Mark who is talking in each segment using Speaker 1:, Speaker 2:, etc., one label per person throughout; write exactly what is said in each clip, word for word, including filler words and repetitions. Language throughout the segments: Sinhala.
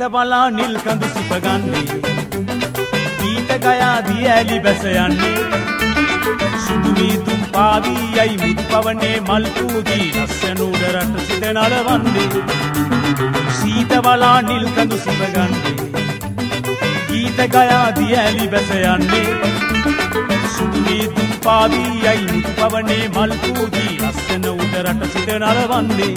Speaker 1: බලා නිල් කඳු සිප ගන්නේ ගීත ගයා දී ඇලි බැස යන්නේ සුදු වීදුම් පාවී යයි මුදු පවනේ මල් පූදී ලස්සන උඩරට සිට නලවන්නේ සීත බලා නිල් කඳු සිප ගන්නේ ගීත ගයා දී ඇලි බැස යන්නේ සුදු වීදුම් පාවී යයි මුදු පවනේ මල් පූදී ලස්සන උඩරට සිට නලවන්නේ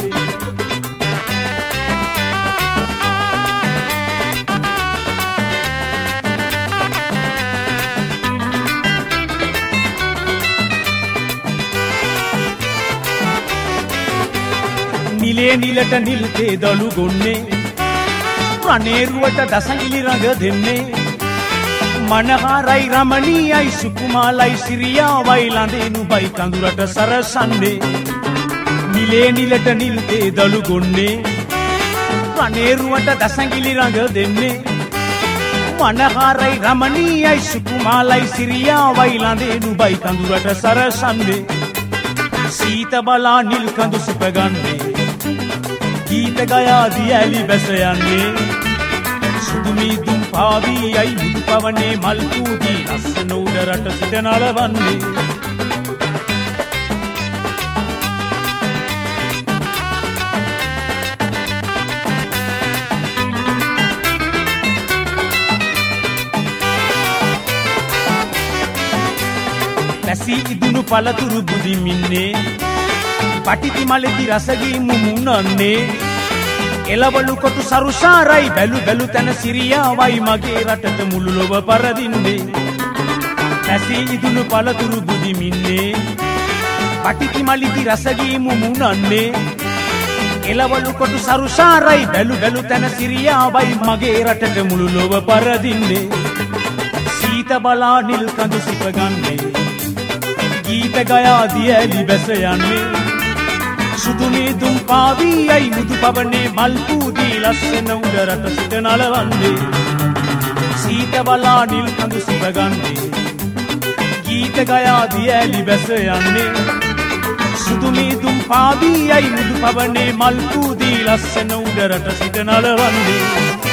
Speaker 1: නිලේ නිලට නිල් තේ දළු ගොන්නේ රණේරුවට දසඟිලි රඟ දෙන්නේ මනහරයි රමණීයයි සුකුමාලයි සිරියාවයි ලඳිනුබයි කඳුරට සරසන්නේ නිලේ නිලට නිල් තේ දළු ගොන්නේ රණේරුවට දසඟිලි රඟ දෙන්නේ මනහරයි රමණීයයි සුකුමාලයි සිරියාවයි ලඳිනුබයි කඳුරට සරසන්නේ සීත බලා නිල් කඳු සිප ගන්නේ ගීත ගයා දී ඇලි බැස යන්නේ සුදු මීදුම් පාවී යයි මුදු පවනේ මල් පූදී ලස්සන උඩරට සිට නලවන්නේ පැසී ඉදුණු පළතුරු බුදිමින්නේ පටිති මලෙදි රසගී මුමුණන්නේ එළවලු කොටු සරුසාරයි බැලු බැලු තන සිරියාවයි මගේ රටට මුළු ලොව පරදින්නේ පැසී ඉදුණු පළතුරු බුදිමින්නේ පටිති මලෙදි රසගී මුමුණන්නේ එළවලු කොටු සරුසාරයි බැලු බැලු තන සිරියාවයි මගේ රටට මුළු ලොව පරදින්නේ සීත බලා නිල් කඳු සිප ගන්නේ ගීත ගයා දී ඇලි බැස යන්නේ සුදු මීදුම් පාවී යයි මුදු පවනේ මල් පූදී ලස්සන උඩරට සිට නලවන්නේ සීත බලා නිල් කඳු සිප ගන්නේ ගීත ගයා දී ඇලි බැස යන්නේ සුදු මීදුම් පාවී යයි මුදු පවනේ මල් පූදී ලස්සන උඩරට සිට නලවන්නේ